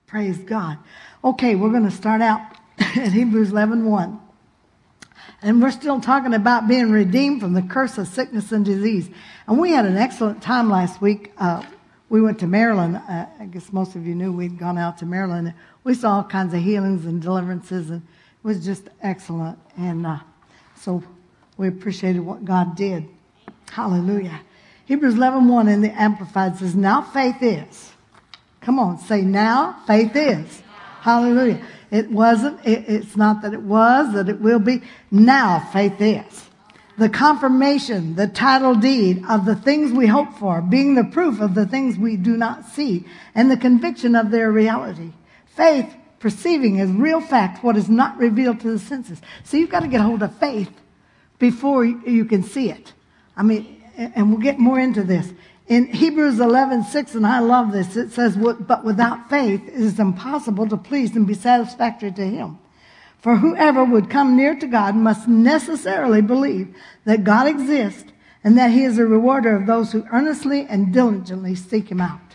Praise God. Okay, we're going to start out at Hebrews 11:1. And we're still talking about being redeemed from the curse of sickness and disease. And we had an excellent time last week. We went to Maryland. I guess most of you knew we'd gone out to Maryland. We saw all kinds of healings and deliverances, and it was just excellent. And so we appreciated what God did. Hallelujah. Hebrews 11:1 in the Amplified says, now faith is. Come on, say now faith is. Hallelujah. It wasn't, it's not that it was, that it will be. Now faith is. The confirmation, the title deed of the things we hope for, being the proof of the things we do not see, and the conviction of their reality. Faith, perceiving as real fact what is not revealed to the senses. So you've got to get hold of faith before you can see it. I mean, and we'll get more into this. In Hebrews 11:6, and I love this, it says, but without faith it is impossible to please and be satisfactory to him. For whoever would come near to God must necessarily believe that God exists and that he is a rewarder of those who earnestly and diligently seek him out.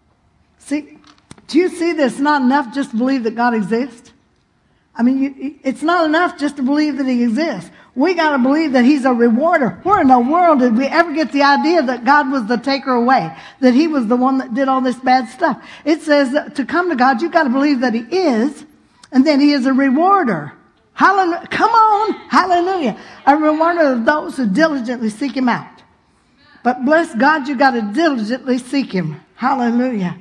See, do you see that it's not enough just to believe that God exists? I mean, it's not enough just to believe that he exists. We got to believe that he's a rewarder. Where in the world did we ever get the idea that God was the taker away, that he was the one that did all this bad stuff? It says that to come to God, you've got to believe that he is, and then he is a rewarder. Hallelujah. Come on. Hallelujah. A rewarder of those who diligently seek him out. But bless God, you've got to diligently seek him. Hallelujah.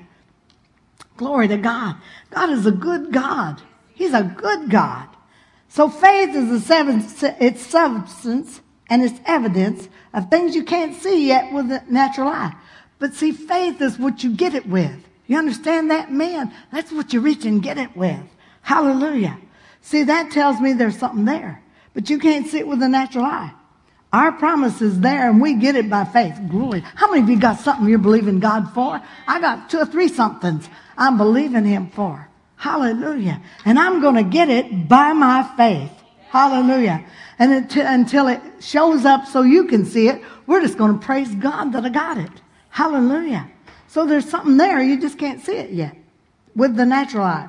Glory to God. God is a good God. He's a good God. So faith is its substance and its evidence of things you can't see yet with the natural eye. But see, faith is what you get it with. You understand that, man? That's what you reach and get it with. Hallelujah. See, that tells me there's something there. But you can't see it with the natural eye. Our promise is there, and we get it by faith. Glory. How many of you got something you're believing God for? I got 2 or 3 somethings I'm believing him for. Hallelujah. And I'm going to get it by my faith. Hallelujah. And until it shows up so you can see it, we're just going to praise God that I got it. Hallelujah. So there's something there. You just can't see it yet with the natural eye.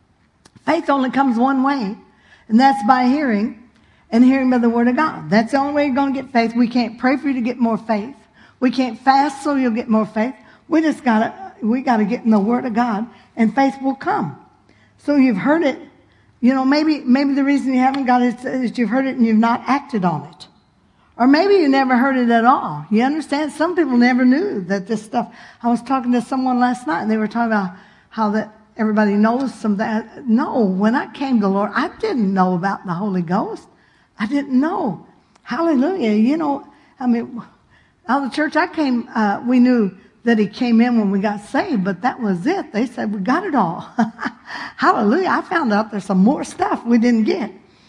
Faith only comes one way, and that's by hearing, and hearing by the word of God. That's the only way you're going to get faith. We can't pray for you to get more faith. We can't fast so you'll get more faith. We got to get in the word of God, and faith will come. So you've heard it. You know, maybe the reason you haven't got it is you've heard it and you've not acted on it. Or maybe you never heard it at all. You understand? Some people never knew that this stuff. I was talking to someone last night, and they were talking about how that everybody knows some that. No, when I came to the Lord, I didn't know about the Holy Ghost. I didn't know. Hallelujah. You know, I mean, out of the church I came, we knew that he came in when we got saved, but that was it. They said, we got it all. Hallelujah. I found out there's some more stuff we didn't get.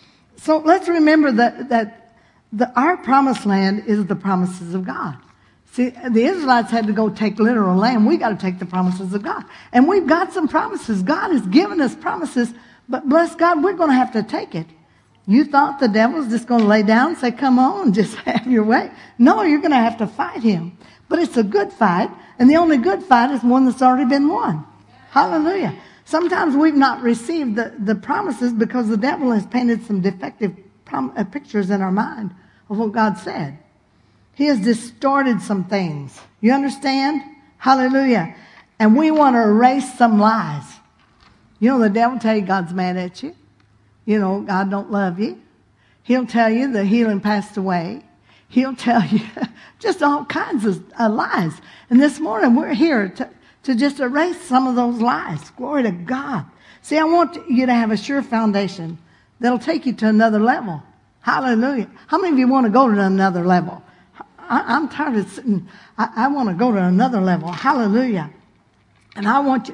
So let's remember that our promised land is the promises of God. See, the Israelites had to go take literal land. We got to take the promises of God. And we've got some promises. God has given us promises, but bless God, we're going to have to take it. You thought the devil's just going to lay down and say, come on, just have your way. No, you're going to have to fight him. But it's a good fight, and the only good fight is one that's already been won. Hallelujah. Sometimes we've not received the promises because the devil has painted some defective pictures in our mind of what God said. He has distorted some things. You understand? Hallelujah. And we want to erase some lies. You know, the devil tell you God's mad at you. You know, God don't love you. He'll tell you the healing passed away. He'll tell you just all kinds of lies. And this morning we're here to just erase some of those lies. Glory to God. See, I want you to have a sure foundation that'll take you to another level. Hallelujah. How many of you want to go to another level? I'm tired of sitting. I want to go to another level. Hallelujah. And I want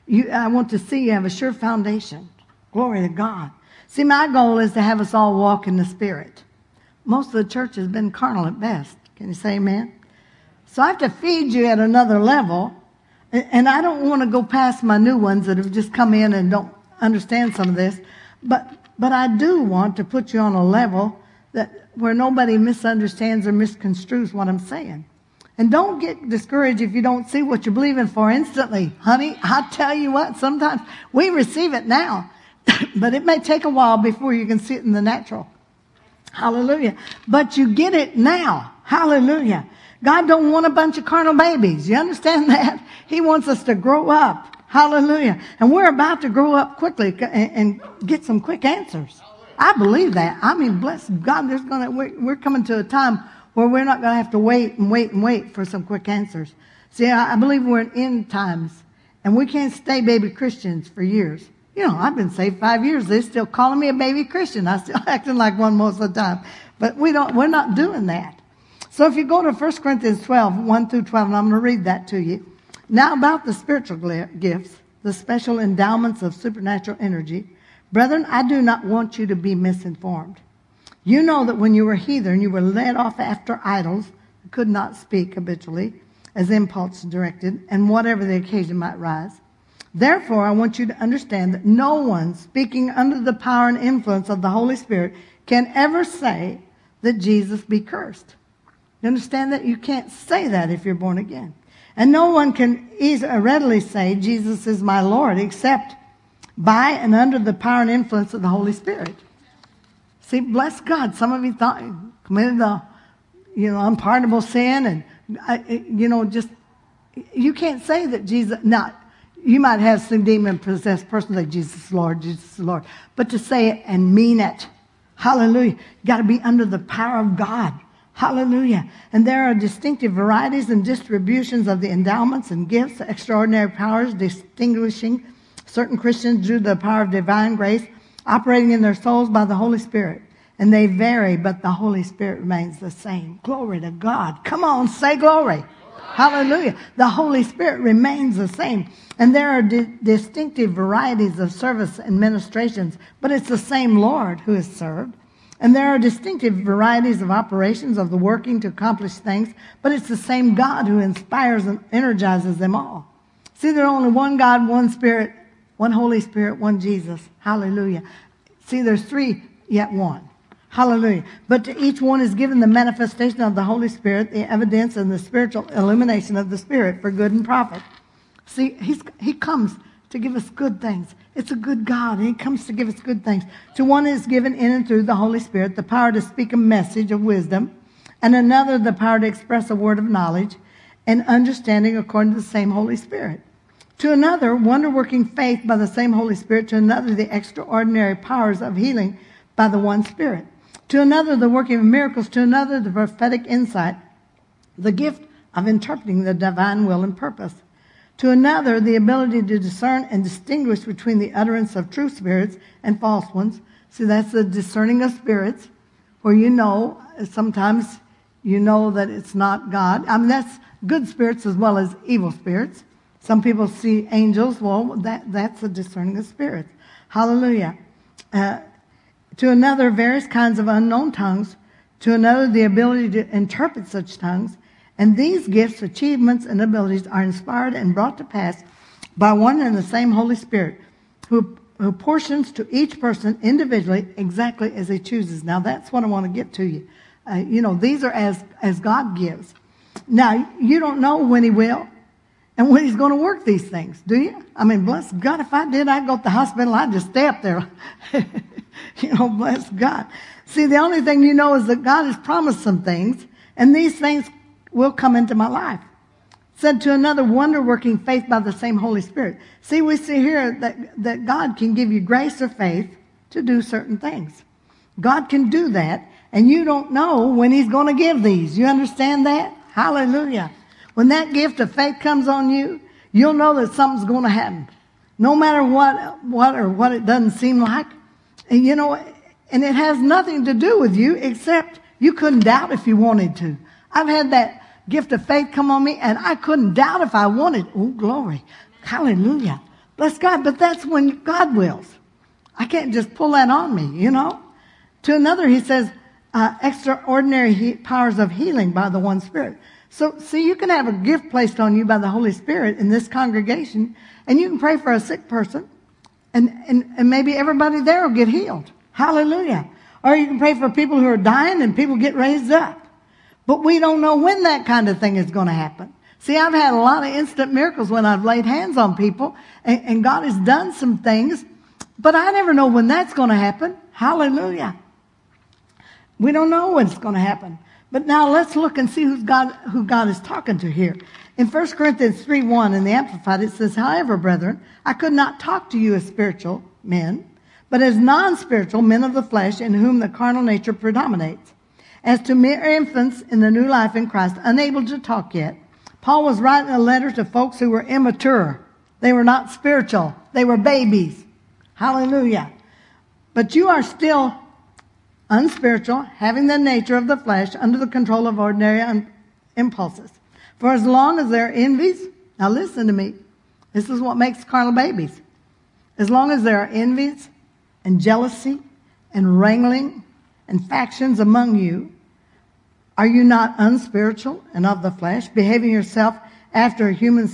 to see you have a sure foundation. Glory to God. See, my goal is to have us all walk in the Spirit. Most of the church has been carnal at best. Can you say amen? So I have to feed you at another level. And I don't want to go past my new ones that have just come in and don't understand some of this. But I do want to put you on a level where nobody misunderstands or misconstrues what I'm saying. And don't get discouraged if you don't see what you're believing for instantly. Honey, I tell you what, sometimes we receive it now, but it may take a while before you can see it in the natural. Hallelujah. But you get it now. Hallelujah. God don't want a bunch of carnal babies. You understand that? He wants us to grow up. Hallelujah. And we're about to grow up quickly and get some quick answers. I believe that. I mean, bless God, we're coming to a time where we're not going to have to wait for some quick answers. See, I believe we're in end times, and we can't stay baby Christians for years. You know, I've been saved 5 years. They're still calling me a baby Christian. I'm still acting like one most of the time. But we're not doing that. So if you go to 1 Corinthians 12, 1 through 12, and I'm going to read that to you. Now about the spiritual gifts, the special endowments of supernatural energy. Brethren, I do not want you to be misinformed. You know that when you were heathen, you were led off after idols, who could not speak habitually, as impulse directed, and whatever the occasion might rise. Therefore, I want you to understand that no one speaking under the power and influence of the Holy Spirit can ever say that Jesus be cursed. You understand that? You can't say that if you're born again. And no one can readily say Jesus is my Lord except by and under the power and influence of the Holy Spirit. See, bless God. Some of you thought committed the, unpardonable sin, and just you can't say that Jesus. Now, you might have some demon-possessed person say Jesus is Lord, Jesus is Lord, but to say it and mean it, hallelujah. You got to be under the power of God. Hallelujah. And there are distinctive varieties and distributions of the endowments and gifts, extraordinary powers distinguishing certain Christians due to the power of divine grace, operating in their souls by the Holy Spirit. And they vary, but the Holy Spirit remains the same. Glory to God. Come on, say glory. Hallelujah. The Holy Spirit remains the same. And there are distinctive varieties of service and ministrations, but it's the same Lord who is served. And there are distinctive varieties of operations of the working to accomplish things, but it's the same God who inspires and energizes them all. See, there's only one God, one Spirit, one Holy Spirit, one Jesus. Hallelujah. See, there's three, yet one. Hallelujah. But to each one is given the manifestation of the Holy Spirit, the evidence and the spiritual illumination of the Spirit for good and profit. See, he comes to give us good things. It's a good God, and he comes to give us good things. To one is given in and through the Holy Spirit the power to speak a message of wisdom, and another the power to express a word of knowledge and understanding according to the same Holy Spirit. To another, wonder-working faith by the same Holy Spirit. To another, the extraordinary powers of healing by the one Spirit. To another, the working of miracles. To another, the prophetic insight, the gift of interpreting the divine will and purpose. To another, the ability to discern and distinguish between the utterance of true spirits and false ones. See, that's the discerning of spirits, where sometimes you know that it's not God. I mean, that's good spirits as well as evil spirits. Some people see angels. Well, that's a discerning of spirits. Hallelujah. To another, various kinds of unknown tongues. To another, the ability to interpret such tongues. And these gifts, achievements, and abilities are inspired and brought to pass by one and the same Holy Spirit, who portions to each person individually exactly as he chooses. Now, that's what I want to get to you. These are as God gives. Now, you don't know when he will and when he's going to work these things, do you? I mean, bless God, if I did, I'd go to the hospital, I'd just stay up there. Bless God. See, the only thing you know is that God has promised some things, and these things will come into my life. Said to another, wonder-working faith by the same Holy Spirit. See, we see here that God can give you grace or faith to do certain things. God can do that, and you don't know when he's going to give these. You understand that? Hallelujah. When that gift of faith comes on you, you'll know that something's going to happen. No matter what it doesn't seem like. And it has nothing to do with you except you couldn't doubt if you wanted to. I've had that gift of faith come on me, and I couldn't doubt if I wanted. Oh, glory. Hallelujah. Bless God. But that's when God wills. I can't just pull that on me, To another, he says, extraordinary powers of healing by the one Spirit. So, see, you can have a gift placed on you by the Holy Spirit in this congregation, and you can pray for a sick person, and maybe everybody there will get healed. Hallelujah. Or you can pray for people who are dying, and people get raised up. But we don't know when that kind of thing is going to happen. See, I've had a lot of instant miracles when I've laid hands on people, and God has done some things, but I never know when that's going to happen. Hallelujah. We don't know when it's going to happen. But now let's look and see who God is talking to here. In 1 Corinthians 3:1 in the Amplified, it says, however, brethren, I could not talk to you as spiritual men, but as non-spiritual men of the flesh, in whom the carnal nature predominates. As to mere infants in the new life in Christ, unable to talk yet, Paul was writing a letter to folks who were immature. They were not spiritual. They were babies. Hallelujah. But you are still unspiritual, having the nature of the flesh under the control of ordinary impulses. For as long as there are envies, now listen to me, this is what makes carnal babies. As long as there are envies and jealousy and wrangling and factions among you, are you not unspiritual and of the flesh, behaving yourself after a human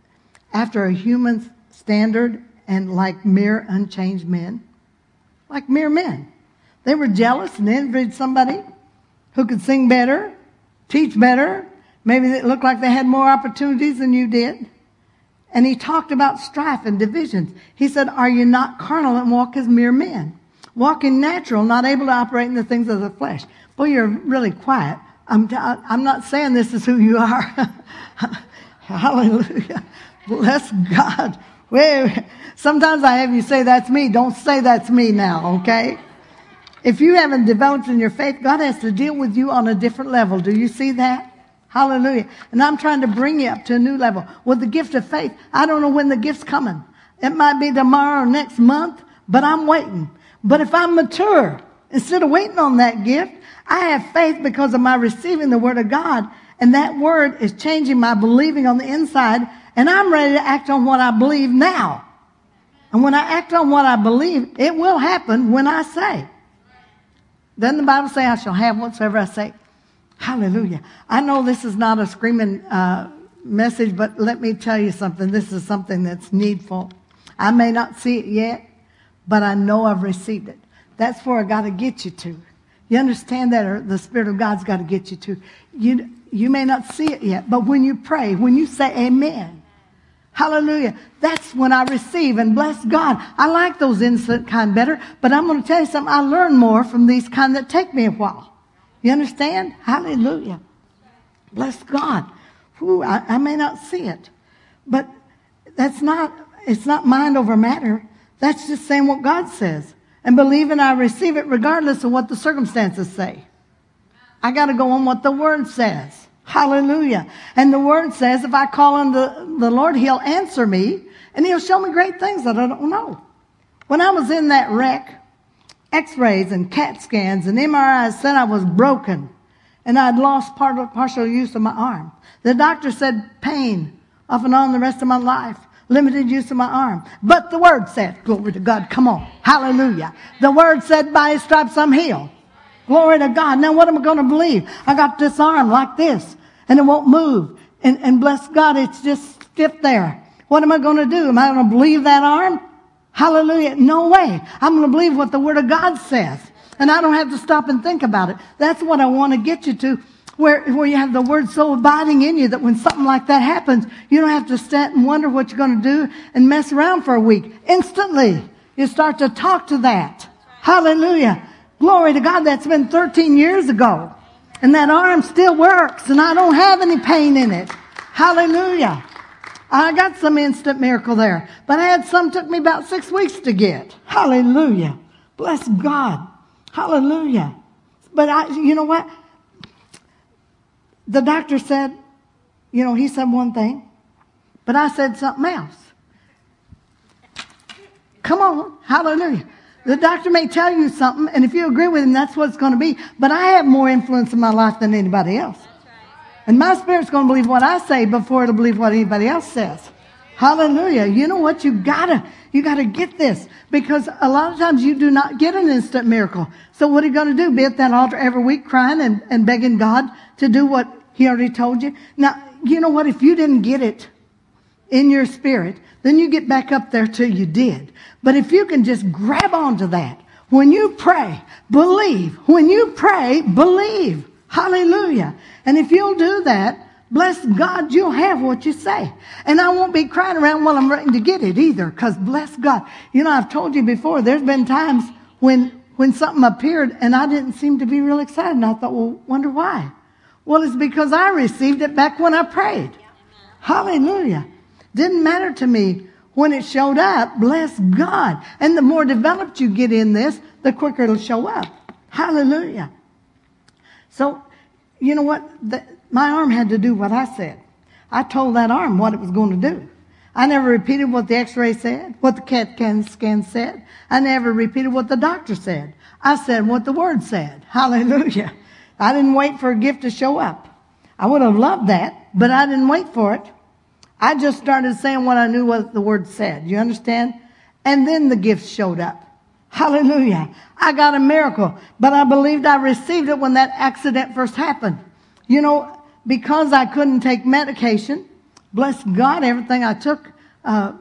standard and like mere unchanged men? Like mere men. They were jealous and envied somebody who could sing better, teach better. Maybe it looked like they had more opportunities than you did. And he talked about strife and divisions. He said, are you not carnal and walk as mere men? Walking natural, not able to operate in the things of the flesh. Boy, you're really quiet. I'm not saying this is who you are. Hallelujah. Bless God. Wait, sometimes I have you say that's me. Don't say that's me now, okay? If you haven't developed in your faith, God has to deal with you on a different level. Do you see that? Hallelujah. And I'm trying to bring you up to a new level. With the gift of faith, I don't know when the gift's coming. It might be tomorrow or next month, but I'm waiting. But if I'm mature, instead of waiting on that gift, I have faith because of my receiving the word of God. And that word is changing my believing on the inside. And I'm ready to act on what I believe now. And when I act on what I believe, it will happen when I say. Doesn't the Bible say I shall have whatsoever I say? Hallelujah. I know this is not a screaming message, but let me tell you something. This is something that's needful. I may not see it yet, but I know I've received it. That's where I got to get you to. You understand that, or the Spirit of God's got to get you to. You may not see it yet, but when you pray, when you say amen, hallelujah, that's when I receive and bless God. I like those instant kind better, but I'm going to tell you something. I learn more from these kind that take me a while. You understand? Hallelujah. Bless God. Ooh, I may not see it, but it's not mind over matter. That's just saying what God says. And believing I receive it regardless of what the circumstances say. I got to go on what the Word says. Hallelujah. And the Word says if I call on the Lord, He'll answer me and He'll show me great things that I don't know. When I was in that wreck, X-rays and CAT scans and MRIs said I was broken and I'd lost partial use of my arm. The doctor said pain off and on the rest of my life. Limited use of my arm. But the Word said, glory to God, come on, hallelujah. The Word said, by His stripes I'm healed. Glory to God. Now what am I going to believe? I got this arm like this, and it won't move. And bless God, it's just stiff there. What am I going to do? Am I going to believe that arm? Hallelujah. No way. I'm going to believe what the Word of God says. And I don't have to stop and think about it. That's what I want to get you to. Where you have the Word so abiding in you that when something like that happens, you don't have to sit and wonder what you're going to do and mess around for a week. Instantly, you start to talk to that. Hallelujah. Glory to God. That's been 13 years ago. And that arm still works and I don't have any pain in it. Hallelujah. I got some instant miracle there. But I had some took me about 6 weeks to get. Hallelujah. Bless God. Hallelujah. But you know what? The doctor said, he said one thing, but I said something else. Come on. Hallelujah. The doctor may tell you something, and if you agree with him, that's what it's going to be. But I have more influence in my life than anybody else. And my spirit's going to believe what I say before it'll believe what anybody else says. Hallelujah. You know what? You gotta get this. Because a lot of times you do not get an instant miracle. So what are you going to do? Be at that altar every week crying and begging God to do what He already told you? Now, you know what? If you didn't get it in your spirit, then you get back up there till you did. But if you can just grab onto that, when you pray, believe. When you pray, believe. Hallelujah. And if you'll do that, bless God, you'll have what you say. And I won't be crying around while I'm waiting to get it either, because bless God. You know, I've told you before, there's been times when something appeared and I didn't seem to be real excited. And I thought, well, wonder why? Well, it's because I received it back when I prayed. Hallelujah. Didn't matter to me when it showed up. Bless God. And the more developed you get in this, the quicker it'll show up. Hallelujah. So, you know what? My arm had to do what I said. I told that arm what it was going to do. I never repeated what the x-ray said, what the CAT scan said. I never repeated what the doctor said. I said what the Word said. Hallelujah. I didn't wait for a gift to show up. I would have loved that, but I didn't wait for it. I just started saying what I knew what the Word said. You understand? And then the gift showed up. Hallelujah. I got a miracle, but I believed I received it when that accident first happened. You know, because I couldn't take medication, bless God, everything I took, I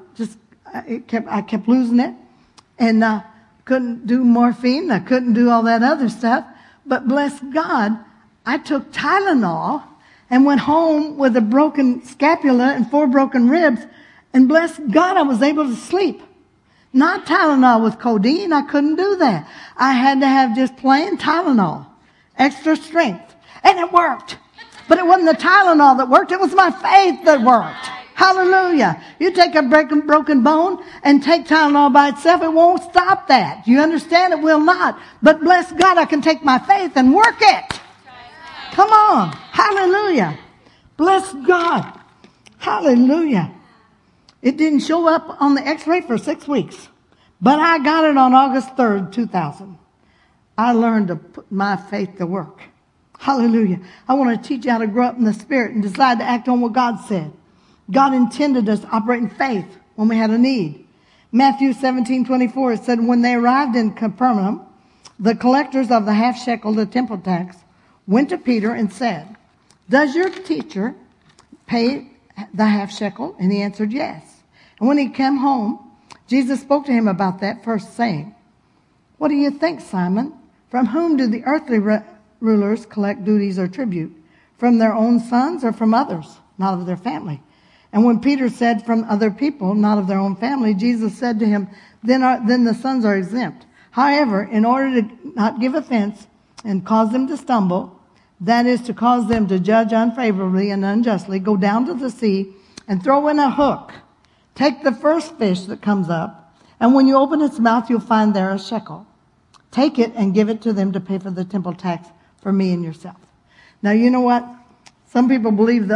kept losing it. And couldn't do morphine. I couldn't do all that other stuff. But bless God, I took Tylenol and went home with a broken scapula and 4 broken ribs. And bless God, I was able to sleep. Not Tylenol with codeine. I couldn't do that. I had to have just plain Tylenol, extra strength. And it worked. But it wasn't the Tylenol that worked. It was my faith that worked. Hallelujah. You take a broken bone and take Tylenol by itself, it won't stop that. You understand? It will not. But bless God, I can take my faith and work it. Come on. Hallelujah. Bless God. Hallelujah. It didn't show up on the x-ray for 6 weeks. But I got it on August 3rd, 2000. I learned to put my faith to work. Hallelujah. I want to teach you how to grow up in the Spirit and decide to act on what God said. God intended us to operate in faith when we had a need. Matthew 17:24, it said, when they arrived in Capernaum, the collectors of the half shekel, the temple tax, went to Peter and said, does your teacher pay the half shekel? And he answered, yes. And when he came home, Jesus spoke to him about that first, saying, what do you think, Simon? From whom do the earthly rulers collect duties or tribute? From their own sons or from others, not of their family? And when Peter said from other people, not of their own family, Jesus said to him, then the sons are exempt. However, in order to not give offense and cause them to stumble, that is to cause them to judge unfavorably and unjustly, go down to the sea and throw in a hook. Take the first fish that comes up, and when you open its mouth, you'll find there a shekel. Take it and give it to them to pay for the temple tax for me and yourself. Now, you know what? Some people believe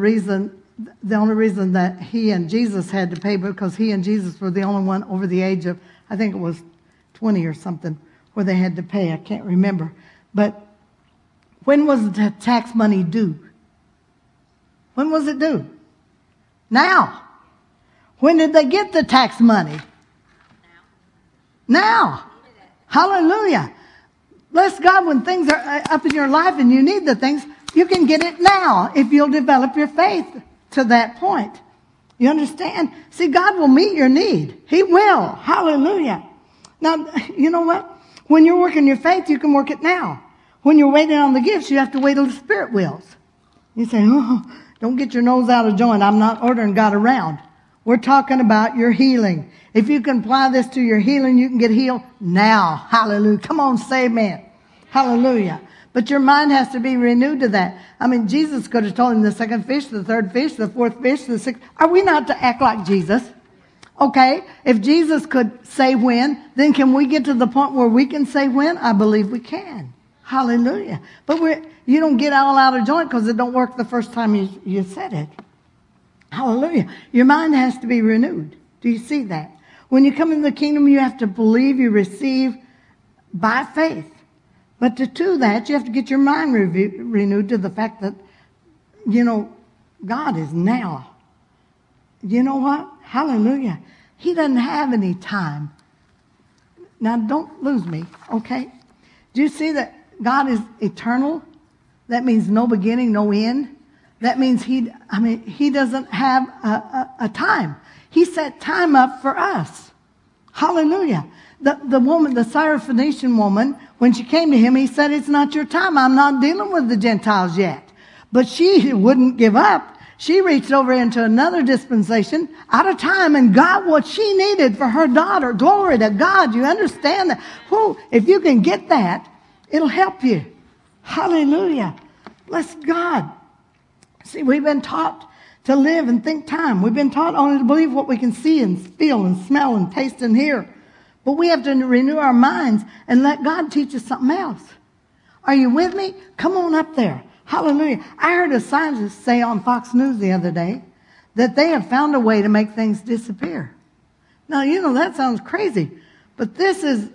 the only reason that he and Jesus had to pay, because he and Jesus were the only one over the age of, I think it was 20 or something, where they had to pay. I can't remember. But when was the tax money due? When was it due? Now. When did they get the tax money? Now. Hallelujah. Bless God, when things are up in your life and you need the things, you can get it now if you'll develop your faith to that point. You understand? See, God will meet your need. He will. Hallelujah. Now, you know what? When you're working your faith, you can work it now. When you're waiting on the gifts, you have to wait till the Spirit wills. You say, oh, don't get your nose out of joint. I'm not ordering God around. We're talking about your healing. If you can apply this to your healing, you can get healed now. Hallelujah. Come on, say amen. Hallelujah. But your mind has to be renewed to that. I mean, Jesus could have told him the second fish, the third fish, the fourth fish, the sixth. Are we not to act like Jesus? Okay. If Jesus could say when, then can we get to the point where we can say when? I believe we can. Hallelujah. But you don't get all out of joint because it don't work the first time you said it. Hallelujah. Your mind has to be renewed. Do you see that? When you come into the kingdom, you have to believe you receive by faith. But to do that, you have to get your mind renewed to the fact that, God is now. You know what? Hallelujah. He doesn't have any time. Now, don't lose me, okay? Do you see that God is eternal? That means no beginning, no end. That means he doesn't have a time. He set time up for us. Hallelujah. The woman, the Syrophoenician woman, when she came to him, he said, it's not your time. I'm not dealing with the Gentiles yet. But she wouldn't give up. She reached over into another dispensation out of time and got what she needed for her daughter. Glory to God. You understand that? Whew, if you can get that, it'll help you. Hallelujah. Bless God. See, we've been taught to live and think time. We've been taught only to believe what we can see and feel and smell and taste and hear. But we have to renew our minds and let God teach us something else. Are you with me? Come on up there. Hallelujah. I heard a scientist say on Fox News the other day that they have found a way to make things disappear. Now, that sounds crazy, but this is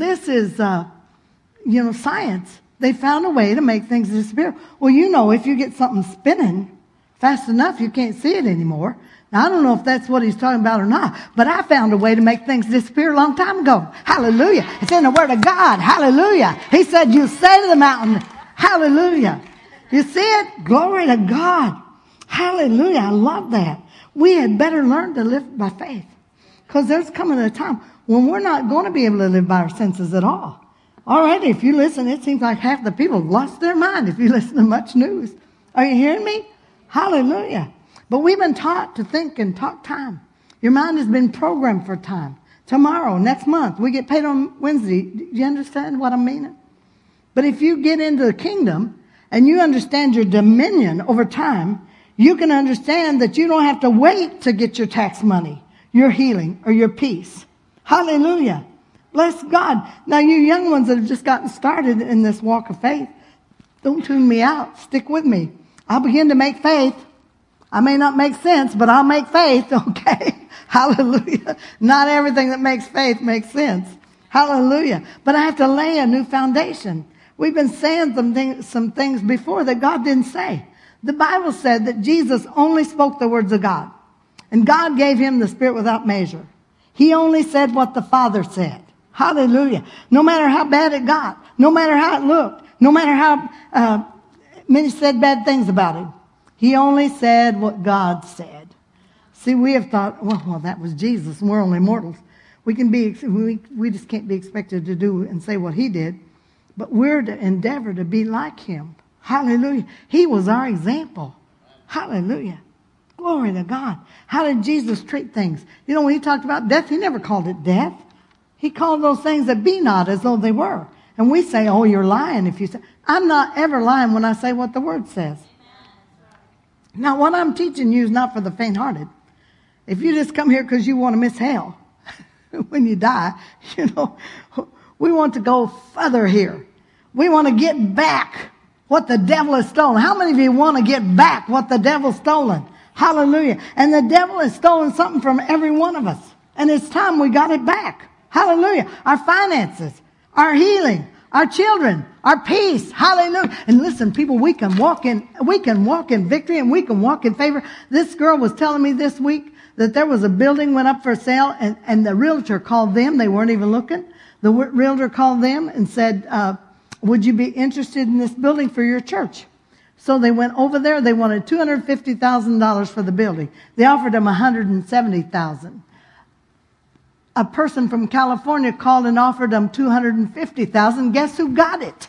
science. They found a way to make things disappear. Well, if you get something spinning fast enough, you can't see it anymore. Now, I don't know if that's what he's talking about or not, but I found a way to make things disappear a long time ago. Hallelujah. It's in the Word of God. Hallelujah. He said, you say to the mountain, hallelujah. You see it? Glory to God. Hallelujah. I love that. We had better learn to live by faith, because there's coming a time when we're not going to be able to live by our senses at all. Already, if you listen, it seems like half the people have lost their mind if you listen to much news. Are you hearing me? Hallelujah. But we've been taught to think and talk time. Your mind has been programmed for time. Tomorrow, next month, we get paid on Wednesday. Do you understand what I'm meaning? But if you get into the kingdom and you understand your dominion over time, you can understand that you don't have to wait to get your tax money, your healing, or your peace. Hallelujah. Bless God. Now, you young ones that have just gotten started in this walk of faith, don't tune me out. Stick with me. I'll begin to make faith. I may not make sense, but I'll make faith, okay? Hallelujah. Not everything that makes faith makes sense. Hallelujah. But I have to lay a new foundation. We've been saying some things before that God didn't say. The Bible said that Jesus only spoke the words of God. And God gave him the Spirit without measure. He only said what the Father said. Hallelujah. No matter how bad it got, no matter how it looked, no matter how many said bad things about him, he only said what God said. See, we have thought, well, that was Jesus, and we're only mortals. We just can't be expected to do and say what he did. But we're to endeavor to be like him. Hallelujah. He was our example. Hallelujah. Glory to God. How did Jesus treat things? When he talked about death, he never called it death. He called those things that be not as though they were. And we say, oh, you're lying if you say. I'm not ever lying when I say what the Word says. Now, what I'm teaching you is not for the faint-hearted. If you just come here because you want to miss hell when you die, we want to go further here. We want to get back what the devil has stolen. How many of you want to get back what the devil's stolen? Hallelujah. And the devil has stolen something from every one of us. And it's time we got it back. Hallelujah. Our finances, our healing, our children, our peace. Hallelujah. And listen, people, we can walk in victory and we can walk in favor. This girl was telling me this week that there was a building went up for sale and the realtor called them. They weren't even looking. The realtor called them and said, would you be interested in this building for your church? So they went over there. They wanted $250,000 for the building. They offered them $170,000. A person from California called and offered them $250,000. Guess who got it?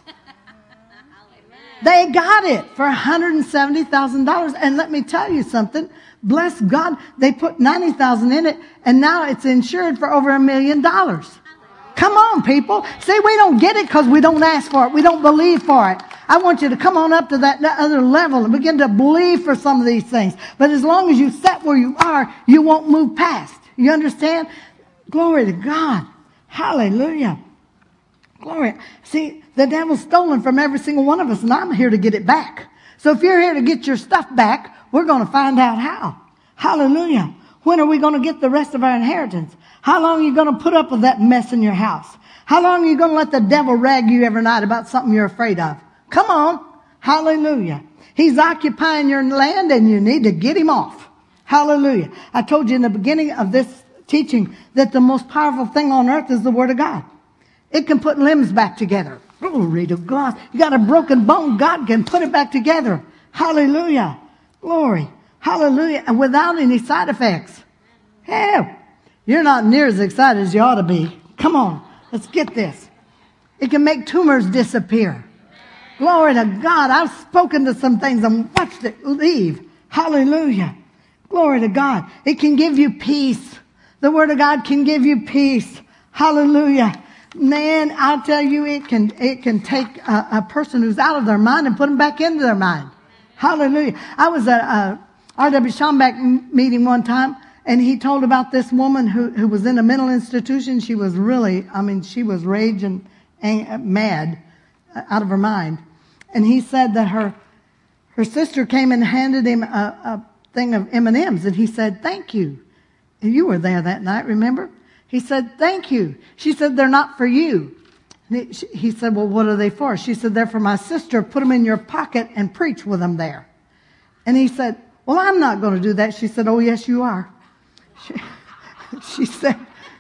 They got it for $170,000. And let me tell you something. Bless God. They put $90,000 in it, and now it's insured for over $1 million. Come on, people. See, we don't get it because we don't ask for it. We don't believe for it. I want you to come on up to that other level and begin to believe for some of these things. But as long as you sit where you are, you won't move past. You understand? Glory to God. Hallelujah. Glory. See, the devil's stolen from every single one of us, and I'm here to get it back. So if you're here to get your stuff back, we're going to find out how. Hallelujah. When are we going to get the rest of our inheritance? How long are you going to put up with that mess in your house? How long are you going to let the devil rag you every night about something you're afraid of? Come on. Hallelujah. He's occupying your land and you need to get him off. Hallelujah. I told you in the beginning of this teaching that the most powerful thing on earth is the Word of God. It can put limbs back together. Glory to God. You got a broken bone, God can put it back together. Hallelujah. Glory. Hallelujah. And without any side effects. Hell, you're not near as excited as you ought to be. Come on. Let's get this. It can make tumors disappear. Glory to God. I've spoken to some things and watched it leave. Hallelujah. Glory to God. It can give you peace. The Word of God can give you peace. Hallelujah. Man, I'll tell you, it can take a person who's out of their mind and put them back into their mind. Hallelujah. I was at a R.W. Schomburg meeting one time, and he told about this woman who was in a mental institution. She was really, she was raging mad, out of her mind. And he said that her sister came and handed him a thing of M&Ms, and he said, "Thank you." And you were there that night, remember? He said, "Thank you." She said, "They're not for you." And he said, "Well, what are they for?" She said, "They're for my sister. Put them in your pocket and preach with them there." And he said, "Well, I'm not going to do that." She said, "Oh, yes, you are." She said,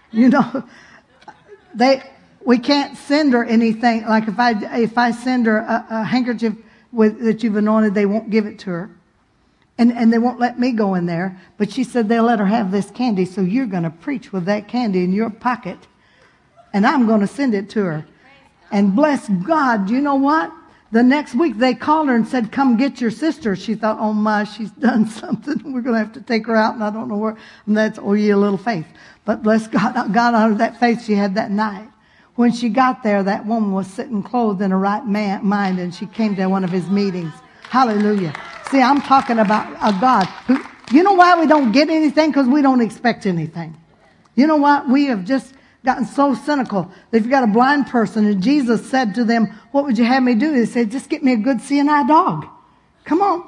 we can't send her anything. Like if I send her a handkerchief that you've anointed, they won't give it to her. And they won't let me go in there. But she said they'll let her have this candy, so you're going to preach with that candy in your pocket. And I'm going to send it to her. And bless God, you know what? The next week they called her and said, "Come get your sister." She thought, "Oh my, she's done something. We're going to have to take her out, and I don't know where." And that's, oh, ye little faith. But bless God, God honored that faith she had that night. When she got there, that woman was sitting clothed in her right mind, and she came to one of his meetings. Hallelujah. See, I'm talking about a God who, you know why we don't get anything? Because we don't expect anything. You know what? We have just gotten so cynical that if you got a blind person and Jesus said to them, "What would you have me do?" They said, "Just get me a good seeing eye dog." Come on.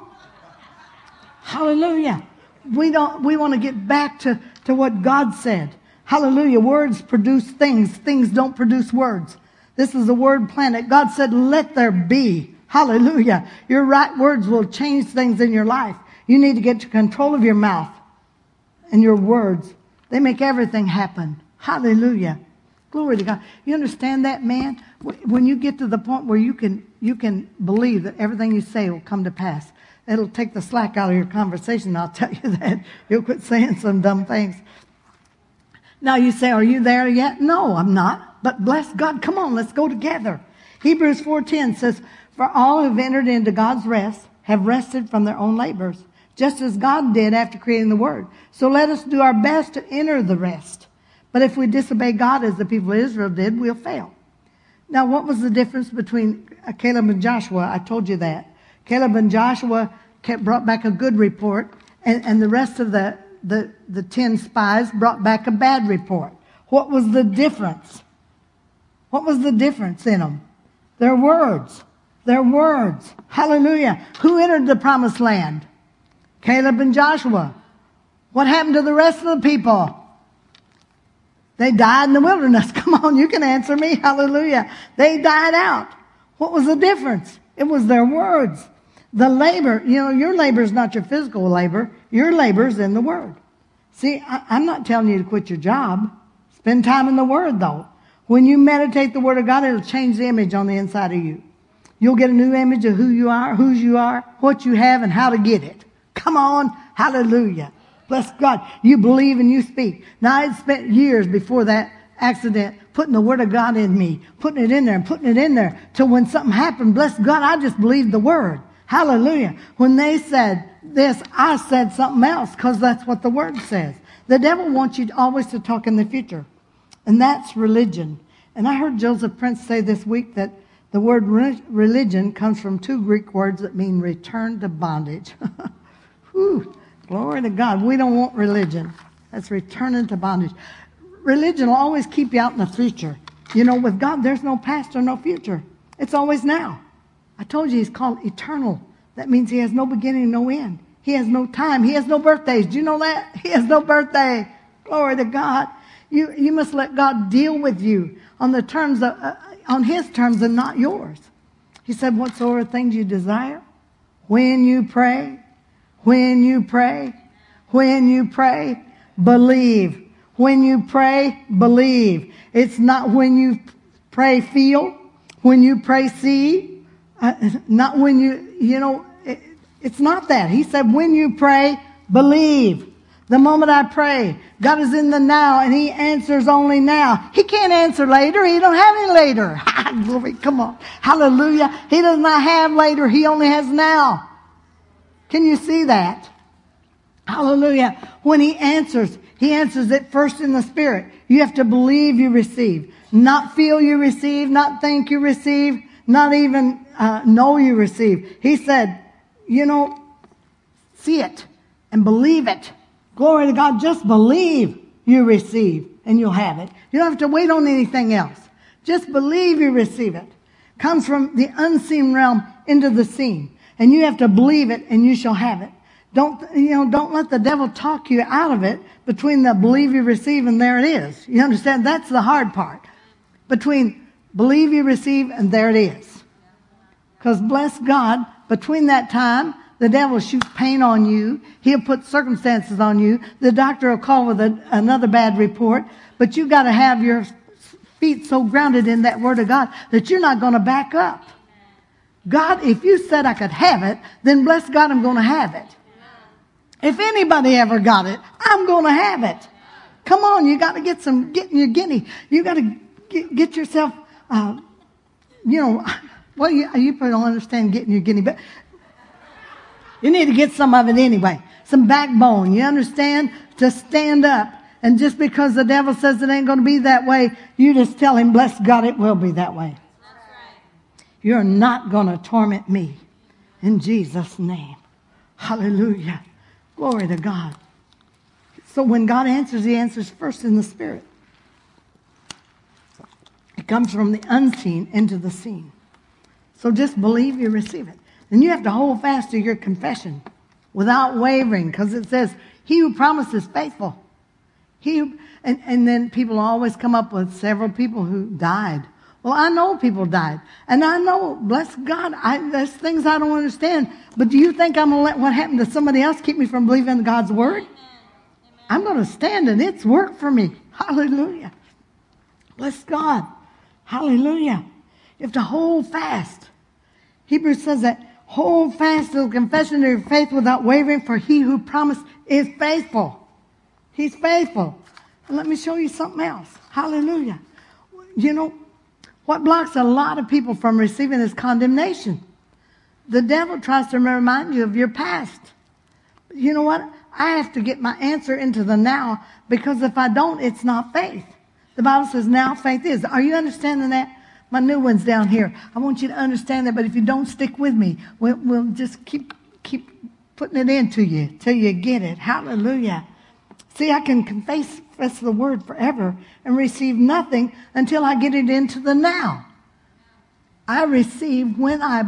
Hallelujah. We want to get back to what God said. Hallelujah. Words produce things. Things don't produce words. This is a word planet. God said, "Let there be." Hallelujah. Your right words will change things in your life. You need to get to control of your mouth and your words. They make everything happen. Hallelujah. Glory to God. You understand that, man? When you get to the point where you can believe that everything you say will come to pass, it'll take the slack out of your conversation. I'll tell you that. You'll quit saying some dumb things. Now you say, "Are you there yet?" No, I'm not. But bless God. Come on, let's go together. Hebrews 4:10 says, "For all who have entered into God's rest have rested from their own labors, just as God did after creating the world. So let us do our best to enter the rest. But if we disobey God as the people of Israel did, we'll fail." Now, what was the difference between Caleb and Joshua? I told you that. Caleb and Joshua brought back a good report, and the rest of the 10 spies brought back a bad report. What was the difference? What was the difference in them? Their words. Their words. Hallelujah. Who entered the promised land? Caleb and Joshua. What happened to the rest of the people? They died in the wilderness. Come on, you can answer me. Hallelujah. They died out. What was the difference? It was their words. The labor, your labor is not your physical labor. Your labor is in the Word. See, I'm not telling you to quit your job. Spend time in the Word, though. When you meditate the Word of God, it'll change the image on the inside of you. You'll get a new image of who you are, whose you are, what you have, and how to get it. Come on. Hallelujah. Bless God. You believe and you speak. Now, I had spent years before that accident putting the Word of God in me, putting it in there and putting it in there, till when something happened, bless God, I just believed the Word. Hallelujah. When they said this, I said something else, because that's what the Word says. The devil wants you always to talk in the future, and that's religion. And I heard Joseph Prince say this week that the word religion comes from 2 Greek words that mean return to bondage. Whew. Glory to God. We don't want religion. That's returning to bondage. Religion will always keep you out in the future. With God, there's no past or no future. It's always now. I told you He's called eternal. That means He has no beginning, no end. He has no time. He has no birthdays. Do you know that? He has no birthday. Glory to God. You must let God deal with you on the terms on His terms and not yours. He said, "Whatsoever things you desire, when you pray, believe. When you pray, believe. It's not when you pray, feel. When you pray, see. Not when it's not that. He said, when you pray, believe. The moment I pray, God is in the now, and He answers only now. He can't answer later. He don't have any later. Glory, come on. Hallelujah. He does not have later. He only has now. Can you see that? Hallelujah. When He answers it first in the Spirit. You have to believe you receive. Not feel you receive, not think you receive, not even know you receive. He said, see it and believe it. Glory to God. Just believe you receive and you'll have it. You don't have to wait on anything else. Just believe you receive it. Comes from the unseen realm into the seen. And you have to believe it and you shall have it. Don't let the devil talk you out of it between the believe you receive and there it is. You understand? That's the hard part. Between believe you receive and there it is. Because bless God, between that time, the devil shoots pain on you. He'll put circumstances on you. The doctor will call with another bad report. But you got to have your feet so grounded in that word of God that you're not going to back up. God, if you said I could have it, then bless God, I'm going to have it. If anybody ever got it, I'm going to have it. Come on, you got to get your guinea. You got to get yourself, well, you probably don't understand getting your guinea, but you need to get some of it anyway. Some backbone, you understand? To stand up. And just because the devil says it ain't going to be that way, you just tell him, bless God, it will be that way. That's right. You're not going to torment me. In Jesus' name. Hallelujah. Glory to God. So when God answers, He answers first in the Spirit. It comes from the unseen into the seen. So just believe you receive it. And you have to hold fast to your confession without wavering, because it says, He who promises is faithful. And then people always come up with several people who died. Well, I know people died. And I know, bless God, there's things I don't understand. But do you think I'm going to let what happened to somebody else keep me from believing in God's word? Amen. I'm going to stand and it's work for me. Hallelujah. Bless God. Hallelujah. You have to hold fast. Hebrews says that, hold fast to the confession of your faith without wavering, for He who promised is faithful. He's faithful. And let me show you something else. Hallelujah. What blocks a lot of people from receiving is condemnation. The devil tries to remind you of your past. But you know what? I have to get my answer into the now, because if I don't, it's not faith. The Bible says now faith is. Are you understanding that? My new one's down here. I want you to understand that, but if you don't stick with me, we'll just keep putting it into you till you get it. Hallelujah. See, I can confess the word forever and receive nothing until I get it into the now. I receive when I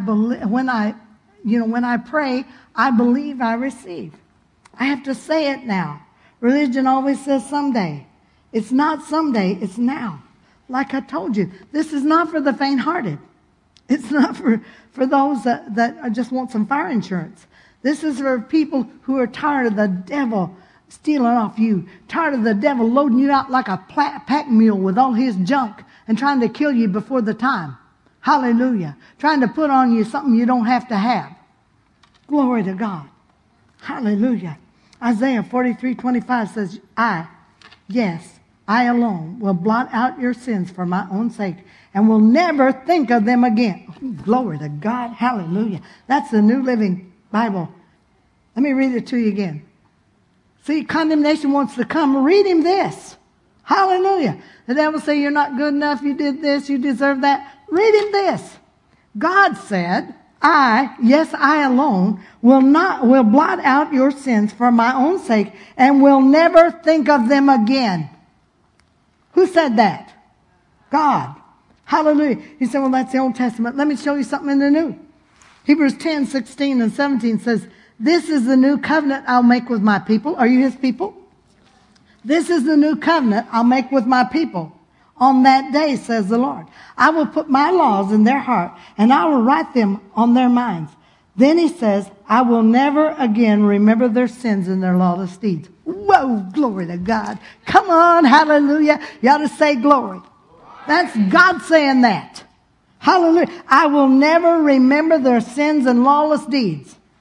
pray, I believe I receive. I have to say it now. Religion always says someday. It's not someday, it's now. Like I told you, this is not for the faint-hearted. It's not for those that just want some fire insurance. This is for people who are tired of the devil stealing off you, tired of the devil loading you out like a pack mule with all his junk and trying to kill you before the time. Hallelujah. Trying to put on you something you don't have to have. Glory to God. Hallelujah. Isaiah 43:25 says, I alone will blot out your sins for my own sake and will never think of them again. Glory to God. Hallelujah. That's the New Living Bible. Let me read it to you again. See, condemnation wants to come. Read him this. Hallelujah. The devil say you're not good enough. You did this. You deserve that. Read him this. God said, I alone will blot out your sins for my own sake and will never think of them again. Who said that? God. Hallelujah. You say, well, that's the Old Testament. Let me show you something in the New. Hebrews 10:16 and 17 says, this is the new covenant I'll make with my people. Are you His people? This is the new covenant I'll make with my people. On that day, says the Lord, I will put my laws in their heart and I will write them on their minds. Then He says, I will never again remember their sins and their lawless deeds. Whoa, glory to God. Come on, hallelujah. You ought to say glory. That's God saying that. Hallelujah. I will never remember their sins and lawless deeds.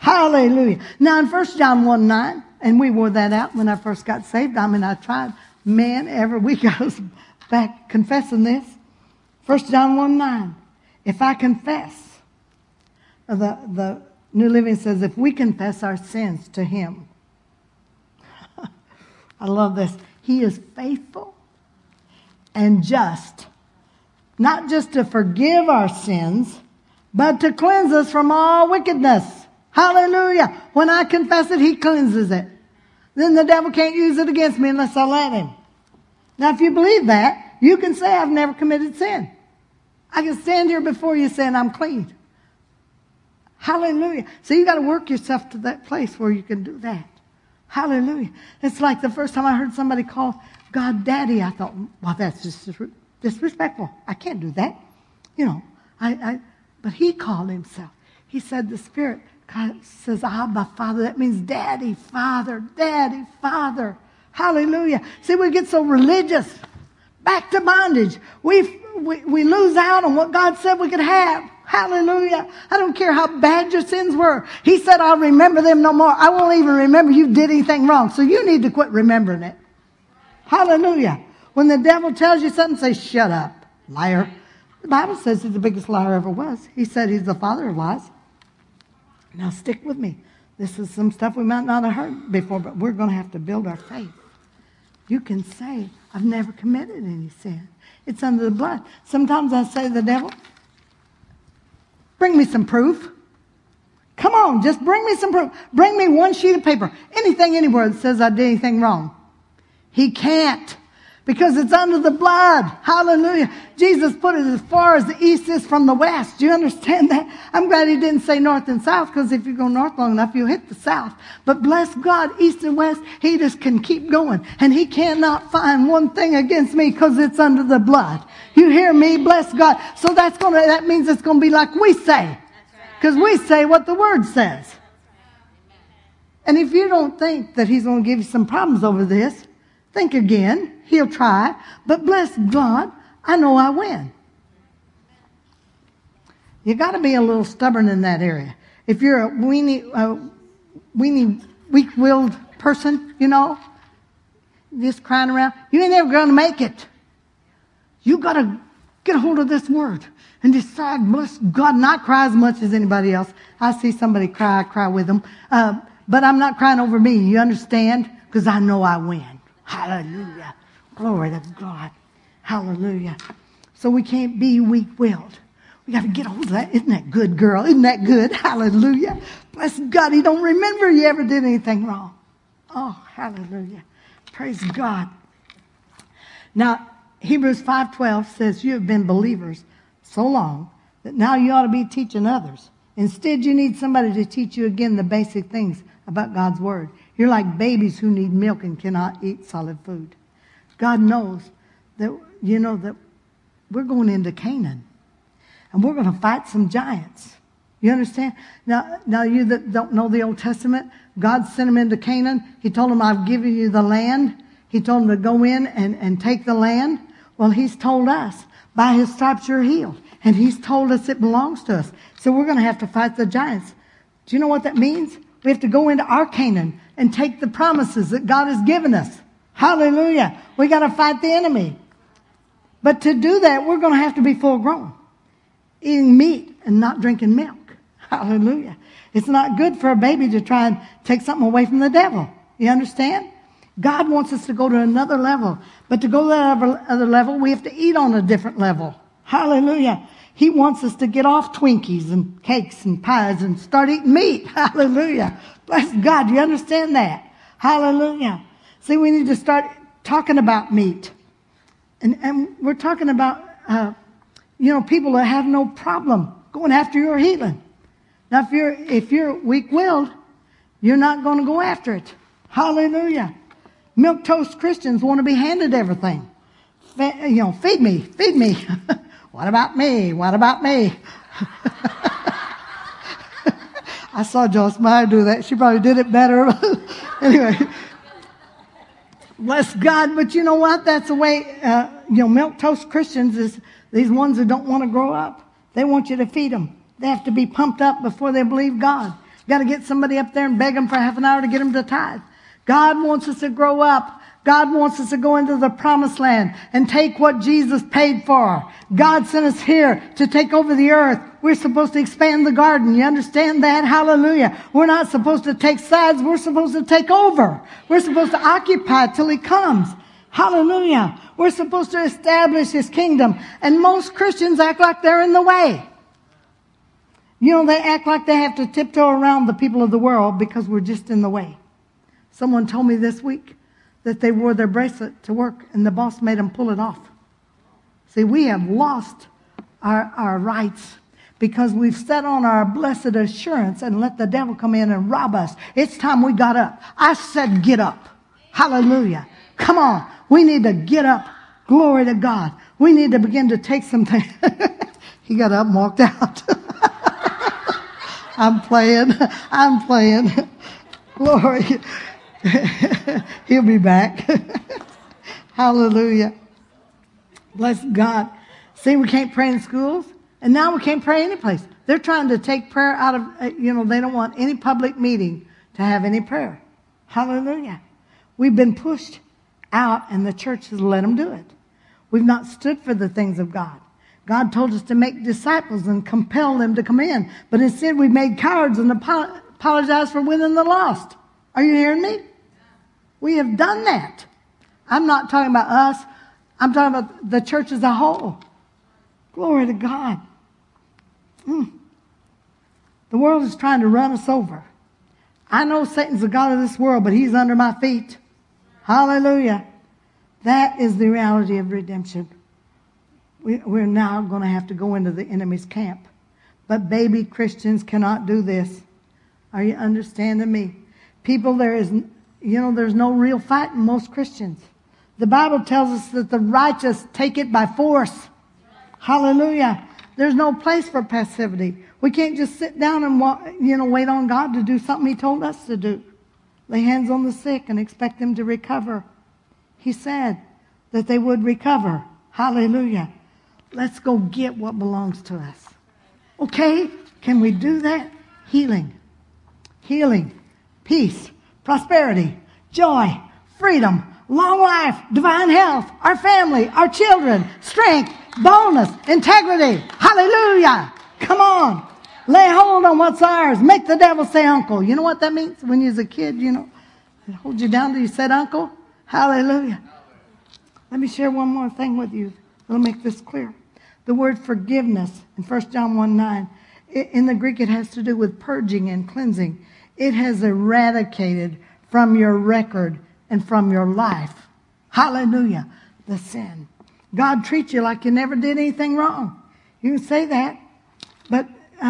Hallelujah. Now in 1 John 1:9, and we wore that out when I first got saved. I mean, I tried, man, every week I was back confessing this. 1 John 1:9. If I confess, the New Living says, if we confess our sins to him. I love this. He is faithful and just, not just to forgive our sins, but to cleanse us from all wickedness. Hallelujah. When I confess it, he cleanses it. Then the devil can't use it against me unless I let him. Now, if you believe that, you can say, I've never committed sin. I can stand here before you saying I'm clean. Hallelujah. So you got to work yourself to that place where you can do that. Hallelujah. It's like the first time I heard somebody call God Daddy, I thought, well, that's just disrespectful. I can't do that. You know, but he called himself. He said the Spirit God says, Abba, Father. That means Daddy, Father, Daddy, Father. Hallelujah. See, we get so religious. Back to bondage. We lose out on what God said we could have. Hallelujah. I don't care how bad your sins were. He said, I'll remember them no more. I won't even remember you did anything wrong. So you need to quit remembering it. Hallelujah. When the devil tells you something, say, shut up, liar. The Bible says he's the biggest liar ever was. He said he's the father of lies. Now stick with me. This is some stuff we might not have heard before, but we're going to have to build our faith. You can say, I've never committed any sin. It's under the blood. Sometimes I say to the devil, bring me some proof. Come on, just bring me some proof. Bring me one sheet of paper. Anything anywhere that says I did anything wrong. He can't. Because it's under the blood. Hallelujah. Jesus put it as far as the east is from the west. Do you understand that? I'm glad he didn't say north and south, because if you go north long enough, you'll hit the south. But bless God, east and west, he just can keep going. And he cannot find one thing against me because it's under the blood. You hear me? Bless God. So that means it's going to be like we say. Because we say what the word says. And if you don't think that he's going to give you some problems over this, think again. He'll try. But bless God, I know I win. You got to be a little stubborn in that area. If you're a weenie, weak-willed person, you know, just crying around, you ain't never going to make it. You got to get a hold of this word and decide, bless God, not cry as much as anybody else. I see somebody cry, I cry with them. But I'm not crying over me. You understand? Because I know I win. Hallelujah. Glory to God. Hallelujah. So we can't be weak-willed. We got to get hold of that. Isn't that good, girl? Isn't that good? Hallelujah. Bless God. He don't remember you ever did anything wrong. Oh, hallelujah. Praise God. Now, Hebrews 5:12 says you have been believers so long that now you ought to be teaching others. Instead, you need somebody to teach you again the basic things about God's word. You're like babies who need milk and cannot eat solid food. God knows that, you know, that we're going into Canaan. And we're going to fight some giants. You understand? Now you that don't know the Old Testament, God sent them into Canaan. He told them, I've given you the land. He told them to go in and take the land. Well, he's told us, by his stripes you're healed. And he's told us it belongs to us. So we're going to have to fight the giants. Do you know what that means? We have to go into our Canaan and take the promises that God has given us. Hallelujah. We got to fight the enemy. But to do that, we're going to have to be full grown. Eating meat and not drinking milk. Hallelujah. It's not good for a baby to try and take something away from the devil. You understand? God wants us to go to another level. But to go to that other level, we have to eat on a different level. Hallelujah. He wants us to get off Twinkies and cakes and pies and start eating meat. Hallelujah. Bless God. You understand that? Hallelujah. See, we need to start talking about meat. And we're talking about, people that have no problem going after your healing. Now, if you're weak-willed, you're not going to go after it. Hallelujah. Milquetoast Christians want to be handed everything. Feed me, feed me. What about me? What about me? I saw Joyce Meyer do that. She probably did it better. Anyway, bless God. But you know what? That's the way, milquetoast Christians is these ones that don't want to grow up. They want you to feed them. They have to be pumped up before they believe God. Got to get somebody up there and beg them for half an hour to get them to tithe. God wants us to grow up. God wants us to go into the promised land and take what Jesus paid for. God sent us here to take over the earth. We're supposed to expand the garden. You understand that? Hallelujah. We're not supposed to take sides. We're supposed to take over. We're supposed to occupy till he comes. Hallelujah. We're supposed to establish his kingdom. And most Christians act like they're in the way. You know, they act like they have to tiptoe around the people of the world because we're just in the way. Someone told me this week that they wore their bracelet to work and the boss made them pull it off. See, we have lost our rights because we've set on our blessed assurance and let the devil come in and rob us. It's time we got up. I said get up. Hallelujah. Come on. We need to get up. Glory to God. We need to begin to take some things. He got up and walked out. I'm playing. Glory. He'll be back. Hallelujah. Bless God. See, we can't pray in schools, and now we can't pray any place. They're trying to take prayer out of, they don't want any public meeting to have any prayer. Hallelujah. We've been pushed out, and the church has let them do it. We've not stood for the things of God. God told us to make disciples and compel them to come in, but instead we made cowards and apologized for winning the lost. Are you hearing me? We have done that. I'm not talking about us. I'm talking about the church as a whole. Glory to God. The world is trying to run us over. I know Satan's the god of this world, but he's under my feet. Hallelujah. That is the reality of redemption. We're now going to have to go into the enemy's camp. But baby Christians cannot do this. Are you understanding me? People, there's no real fight in most Christians. The Bible tells us that the righteous take it by force. Hallelujah. There's no place for passivity. We can't just sit down and wait on God to do something he told us to do. Lay hands on the sick and expect them to recover. He said that they would recover. Hallelujah. Let's go get what belongs to us. Okay? Can we do that? Healing. Peace, prosperity, joy, freedom, long life, divine health, our family, our children, strength, boldness, integrity. Hallelujah. Come on. Lay hold on what's ours. Make the devil say uncle. You know what that means? When you was a kid, it holds you down till you said uncle. Hallelujah. Let me share one more thing with you. I'll make this clear. The word forgiveness in 1 John 1:9, in the Greek it has to do with purging and cleansing. It has eradicated from your record and from your life. Hallelujah. The sin. God treats you like you never did anything wrong. You can say that. But,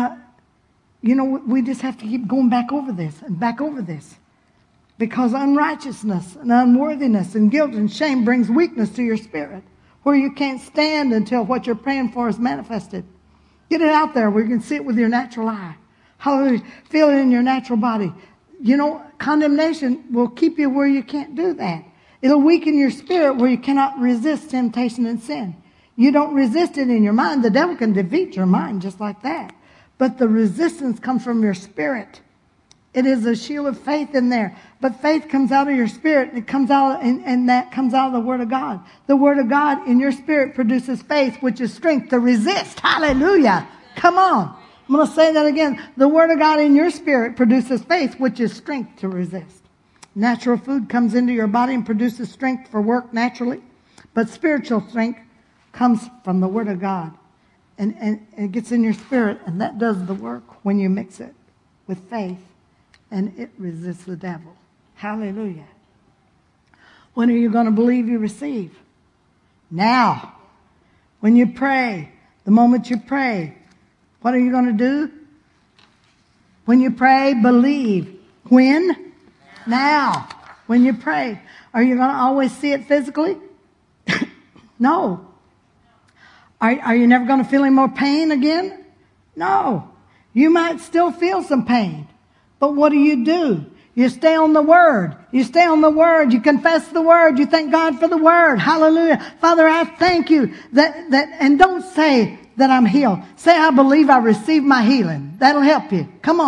we just have to keep going back over this and back over this. Because unrighteousness and unworthiness and guilt and shame brings weakness to your spirit, where you can't stand until what you're praying for is manifested. Get it out there where you can see it with your natural eye. Hallelujah. Feel it in your natural body. Condemnation will keep you where you can't do that. It'll weaken your spirit where you cannot resist temptation and sin. You don't resist it in your mind. The devil can defeat your mind just like that. But the resistance comes from your spirit. It is a shield of faith in there. But faith comes out of your spirit. It comes out, and that comes out of the Word of God. The Word of God in your spirit produces faith, which is strength to resist. Hallelujah. Come on. I'm going to say that again. The Word of God in your spirit produces faith, which is strength to resist. Natural food comes into your body and produces strength for work naturally. But spiritual strength comes from the Word of God. And it gets in your spirit, and that does the work when you mix it with faith. And it resists the devil. Hallelujah. When are you going to believe you receive? Now. When you pray, the moment you pray, what are you going to do? When you pray, believe. When? Now. When you pray. Are you going to always see it physically? No. Are you never going to feel any more pain again? No. You might still feel some pain. But what do? You stay on the Word. You stay on the Word. You confess the Word. You thank God for the Word. Hallelujah. Father, I thank you that, and don't say that I'm healed. Say, I believe I received my healing. That'll help you. Come on.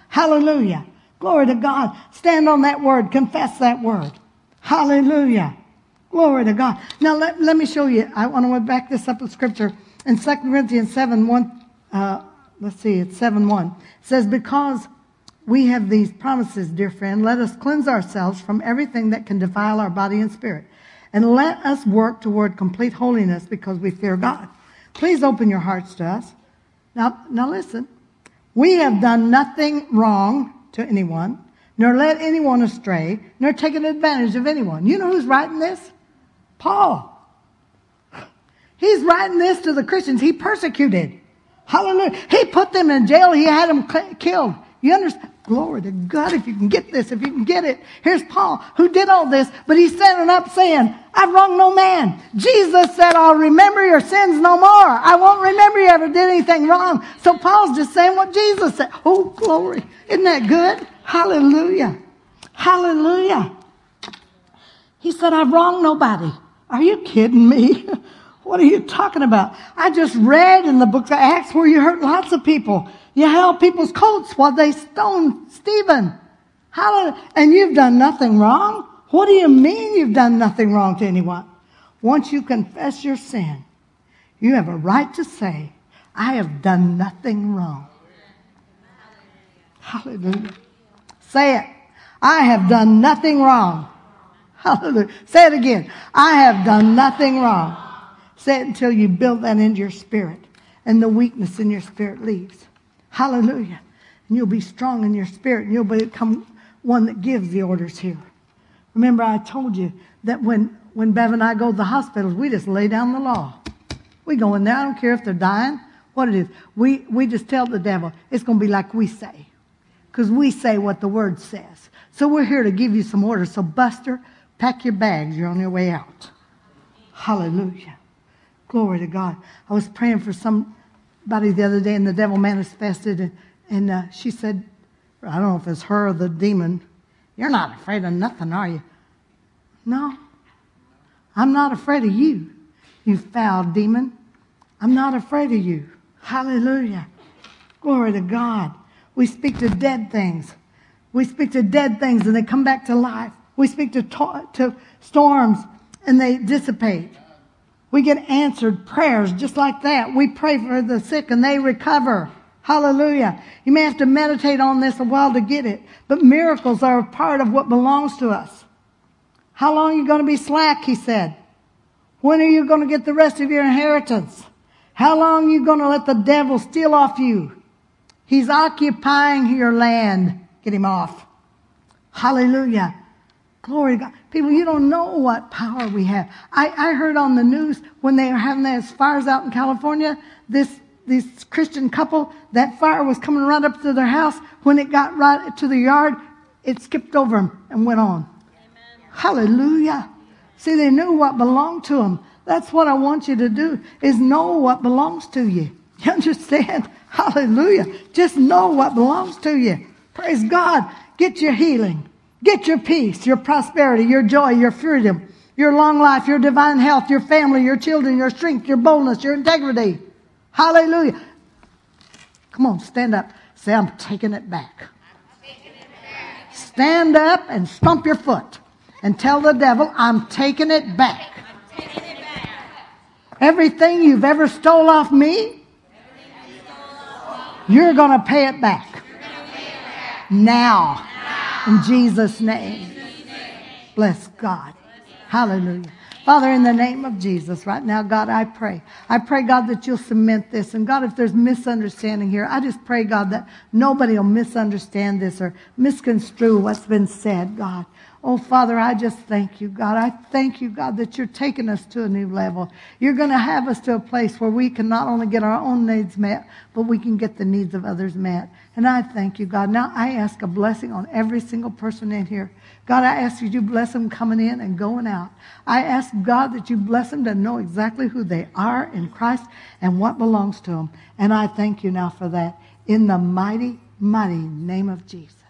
Hallelujah. Glory to God. Stand on that word. Confess that word. Hallelujah. Glory to God. Now let me show you. I want to back this up with scripture. In 2 Corinthians 7:1, let's see, it's 7:1. It says, because we have these promises, dear friend, let us cleanse ourselves from everything that can defile our body and spirit. And let us work toward complete holiness because we fear God. Please open your hearts to us. Now listen. We have done nothing wrong to anyone, nor led anyone astray, nor taken advantage of anyone. You know who's writing this? Paul. He's writing this to the Christians he persecuted. Hallelujah. He put them in jail. He had them killed. You understand? Glory to God, if you can get this, if you can get it. Here's Paul, who did all this, but he's standing up saying, I've wronged no man. Jesus said, I'll remember your sins no more. I won't remember you ever did anything wrong. So Paul's just saying what Jesus said. Oh, glory. Isn't that good? Hallelujah. Hallelujah. He said, I've wronged nobody. Are you kidding me? What are you talking about? I just read in the book of Acts where you hurt lots of people. You held people's coats while they stoned Stephen. Hallelujah. And you've done nothing wrong? What do you mean you've done nothing wrong to anyone? Once you confess your sin, you have a right to say, I have done nothing wrong. Hallelujah. Say it. I have done nothing wrong. Hallelujah. Say it again. I have done nothing wrong. Say it until you build that into your spirit and the weakness in your spirit leaves. Hallelujah. And you'll be strong in your spirit and you'll become one that gives the orders here. Remember, I told you that when Bev and I go to the hospitals, we just lay down the law. We go in there. I don't care if they're dying, what it is. We just tell the devil, it's going to be like we say. Because we say what the word says. So we're here to give you some orders. So Buster, pack your bags. You're on your way out. Hallelujah. Glory to God. I was praying for somebody the other day and the devil manifested and she said, I don't know if it's her or the demon, you're not afraid of nothing, are you? No. I'm not afraid of you, you foul demon. I'm not afraid of you. Hallelujah. Glory to God. We speak to dead things. We speak to dead things and they come back to life. We speak to storms and they dissipate. We get answered prayers just like that. We pray for the sick and they recover. Hallelujah. You may have to meditate on this a while to get it. But miracles are a part of what belongs to us. How long are you going to be slack, he said. When are you going to get the rest of your inheritance? How long are you going to let the devil steal off you? He's occupying your land. Get him off. Hallelujah. Glory to God. People, you don't know what power we have. I heard on the news when they were having those fires out in California, this Christian couple, that fire was coming right up to their house. When it got right to the yard, it skipped over them and went on. Amen. Hallelujah. See, they knew what belonged to them. That's what I want you to do, is know what belongs to you. You understand? Hallelujah. Just know what belongs to you. Praise God. Get your healing. Get your peace, your prosperity, your joy, your freedom, your long life, your divine health, your family, your children, your strength, your boldness, your integrity. Hallelujah. Come on, stand up. Say, I'm taking it back. Stand up and stomp your foot and tell the devil, I'm taking it back. Everything you've ever stole off me, you're going to pay it back. Now. In Jesus' name. Bless God. Hallelujah. Father, in the name of Jesus, right now, God, I pray. I pray, God, that you'll cement this. And God, if there's misunderstanding here, I just pray, God, that nobody will misunderstand this or misconstrue what's been said, God. Oh, Father, I just thank you, God. I thank you, God, that you're taking us to a new level. You're going to have us to a place where we can not only get our own needs met, but we can get the needs of others met. And I thank you, God. Now I ask a blessing on every single person in here. God, I ask you to bless them coming in and going out. I ask, God, that you bless them to know exactly who they are in Christ and what belongs to them. And I thank you now for that in the mighty, mighty name of Jesus.